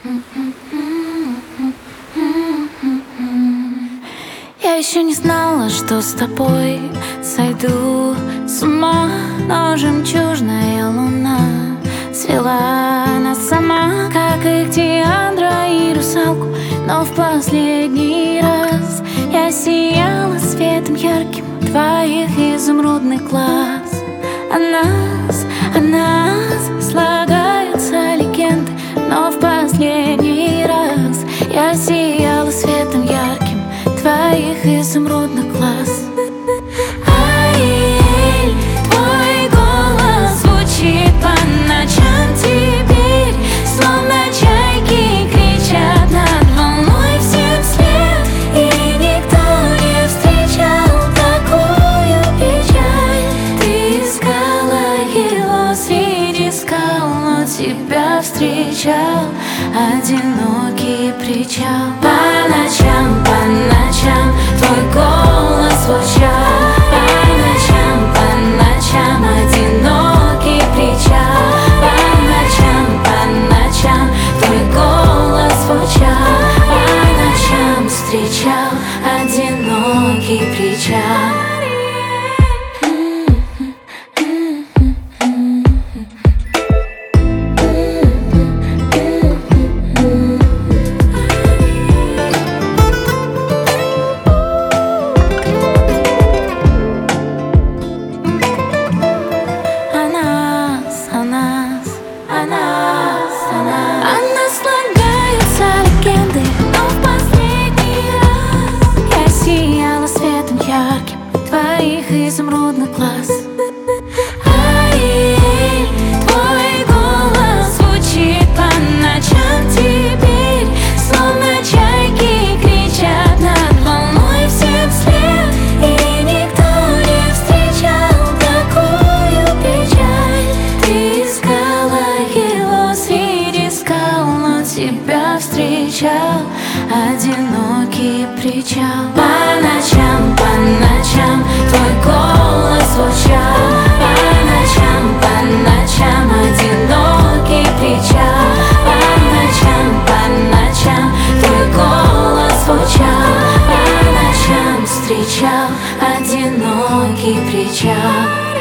Я еще не знала, что с тобой сойду с ума, но жемчужная луна свела нас сама, как их Диандра и русалку. Но в последний раз я сияла светом ярким твоих изумрудных глаз. О нас слагаются легенды, но в последний раз я сияла светом ярким твоих изумрудных глаз. Аэль, твой голос звучит по ночам теперь, словно чайки кричат над волной всем вслед. И никто не встречал такую печаль. Ты искала его среди скал, но тебя встречал одинокий причал. По ночам твой голос звучал. По ночам одинокий причал. По ночам твой голос звучал. По ночам встречал одинокий причал. О нас слагаются легенды, но в последний раз я сияла светом ярким твоих изумрудных глаз. Аэль, твой голос звучит по ночам теперь, словно чайки кричат над волной всем вслед. И никто не встречал такую печаль. Ты искала его среди скал, но тебя встречал одинокий причал. По ночам твой голос звучал. По ночам одинокий причал. По ночам твой голос звучал. По ночам встречал одинокий причал.